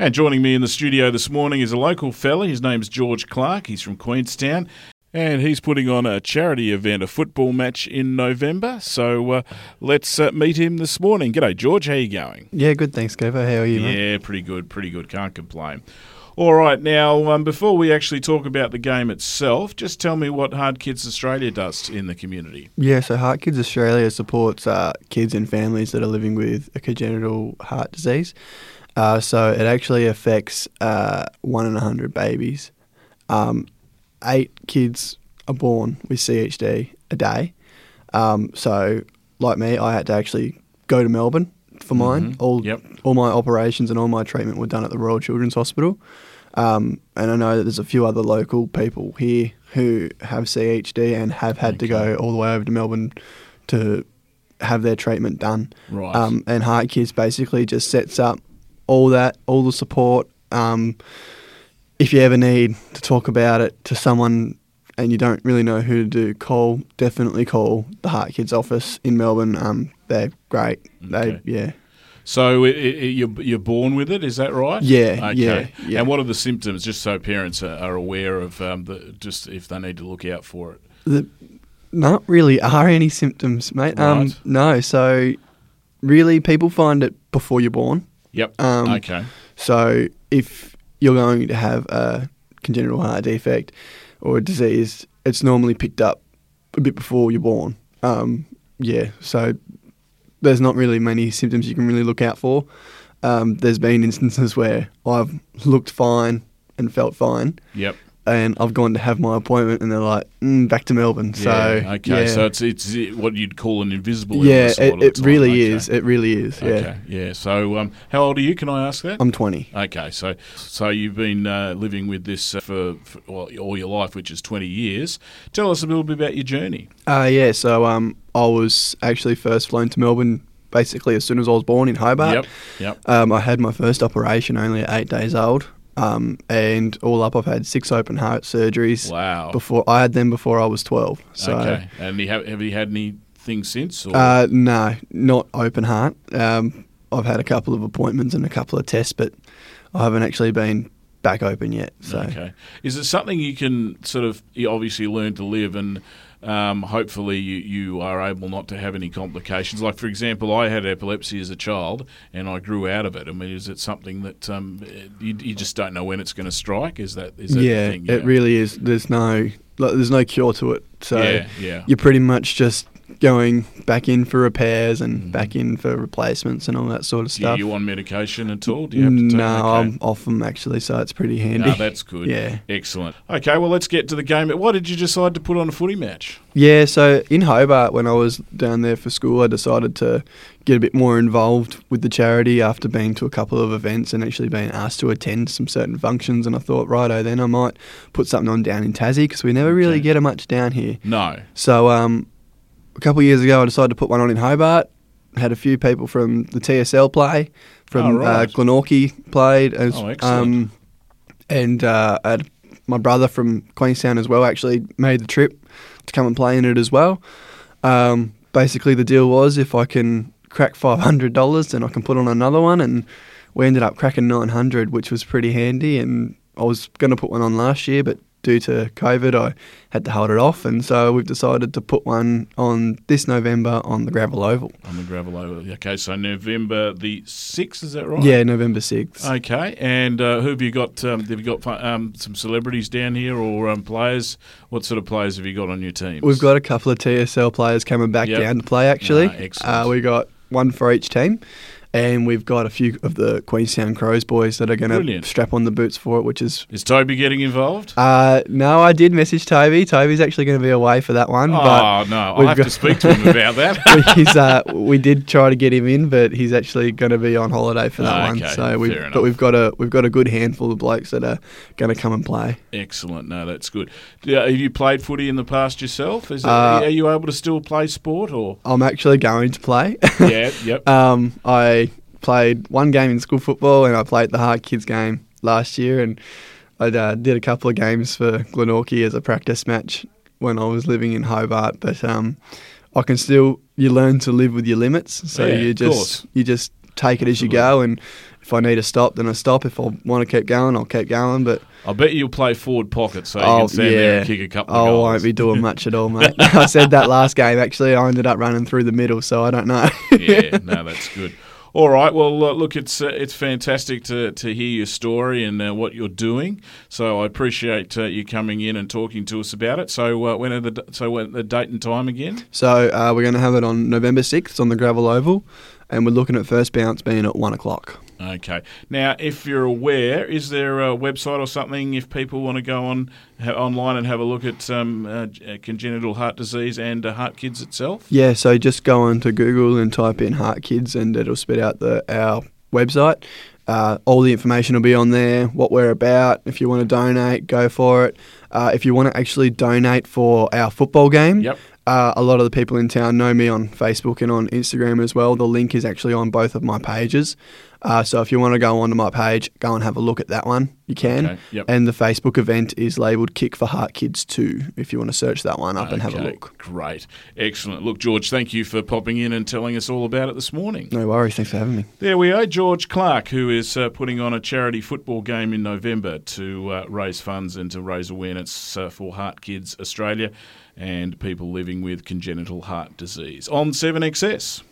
And joining me in the studio this morning is a local fella. His name's George Clark. He's from Queenstown. And he's putting on a charity event, a football match in November. So let's meet him this morning. G'day, George. How you going? Yeah, good. Thanks, Gopher. How are you, mate? Yeah, pretty good. Can't complain. All right, now, before we actually talk about the game itself, just tell me what Heart Kids Australia does in the community. Yeah, so Heart Kids Australia supports kids and families that are living with a congenital heart disease. So it actually affects 1 in 100 babies. 8 kids are born with CHD a day. So, like me, I had to actually go to Melbourne for mine. All my operations and all my treatment were done at the Royal Children's Hospital. And I know that there's a few other local people here who have CHD and have had to go all the way over to Melbourne to have their treatment done. Right. And Heart Kids basically just sets up all the support. If you ever need to talk about it to someone and you don't really know who to do, definitely call the Heart Kids office in Melbourne. They're great. Okay. So you're born with it, is that right? Yeah. Okay. Yeah. And what are the symptoms, just so parents are aware of just if they need to look out for it? There not really are any symptoms, mate. Right. No. So really, people find it before you're born. Yep. Okay. So if you're going to have a congenital heart defect or a disease, it's normally picked up a bit before you're born. So there's not really many symptoms you can really look out for. There's been instances where I've looked fine and felt fine. Yep. And I've gone to have my appointment and they're like, back to Melbourne. So it's what you'd call an invisible illness. It really is. It really is. Okay. Yeah. So how old are you? Can I ask that? I'm 20. Okay. So you've been living with this for all your life, which is 20 years. Tell us a little bit about your journey. So I was actually first flown to Melbourne basically as soon as I was born in Hobart. Yep. I had my first operation only at 8 days old. And all up, I've had 6 open heart surgeries. Wow! Before I was 12. So, okay. And have you had anything since? Or? No, not open heart. I've had a couple of appointments and a couple of tests, but I haven't actually been back open yet. So. Okay. Is it something you can you obviously learn to live and hopefully you are able not to have any complications? Like, for example, I had epilepsy as a child and I grew out of it. I mean, is it something that you just don't know when it's going to strike? Is that the thing? Yeah, it really is. There's no cure to it. So yeah. You're pretty much just going back in for repairs and back in for replacements and all that sort of stuff. Are you on medication at all? Do you have to take I'm off them actually, so it's pretty handy. No, that's good. Yeah. Excellent. Okay, well, let's get to the game. Why did you decide to put on a footy match? Yeah, so in Hobart, when I was down there for school, I decided to get a bit more involved with the charity after being to a couple of events and actually being asked to attend some certain functions. And I thought, righto, then I might put something on down in Tassie because we never really get much down here. No. So a couple of years ago, I decided to put one on in Hobart. Had a few people from the TSL play, from Glenorchy played. Excellent. And I had my brother from Queenstown as well actually made the trip to come and play in it as well. Basically, the deal was if I can crack $500, then I can put on another one. And we ended up cracking 900, which was pretty handy. And I was going to put one on last year, but due to COVID, I had to hold it off, and so we've decided to put one on this November on the Gravel Oval. On the Gravel Oval. Okay, so November the 6th, is that right? Yeah, November 6th. Okay, and who have you got? Have you got some celebrities down here or players? What sort of players have you got on your teams? We've got a couple of TSL players coming back down to play, actually. Excellent. We got one for each team. And we've got a few of the Queenstown Crows boys that are going to strap on the boots for it, which is... Is Toby getting involved? No, I did message Toby. Toby's actually going to be away for that one. No. I'll have to speak to him about that. We did try to get him in, but he's actually going to be on holiday for that one. So we've got a good handful of blokes that are going to come and play. Excellent. No, that's good. Have you played footy in the past yourself? Are you able to still play sport? Or I'm actually going to play. Yeah, yep. I played one game in school football and I played the Heart Kids game last year, and I did a couple of games for Glenorchy as a practice match when I was living in Hobart. But I can still, you learn to live with your limits, so you just take it as you go, and If I need to stop, then I stop. If I want to keep going, I'll keep going. But I bet you'll play forward pocket so you can stand there and kick a couple of goals. I won't be doing much at all, mate. I said that last game, actually. I ended up running through the middle, so I don't know. Yeah, no, that's good. All right, well, look, it's fantastic to hear your story and what you're doing. So I appreciate you coming in and talking to us about it. So when the date and time again? So we're going to have it on November 6th on the Gravel Oval, and we're looking at first bounce being at 1 o'clock. Okay. Now, if you're aware, is there a website or something if people want to go online and have a look at congenital heart disease and Heart Kids itself? Yeah, so just go onto Google and type in Heart Kids and it'll spit out our website. All the information will be on there, what we're about. If you want to donate, go for it. If you want to actually donate for our football game, yep. A lot of the people in town know me on Facebook and on Instagram as well. The link is actually on both of my pages. So if you want to go onto my page, go and have a look at that one. You can. Okay, yep. And the Facebook event is labelled Kick for Heart Kids 2, if you want to search that one up and have a look. Great. Excellent. Look, George, thank you for popping in and telling us all about it this morning. No worries. Thanks for having me. There we are. George Clark, who is putting on a charity football game in November to raise funds and to raise awareness for Heart Kids Australia and people living with congenital heart disease on 7XS.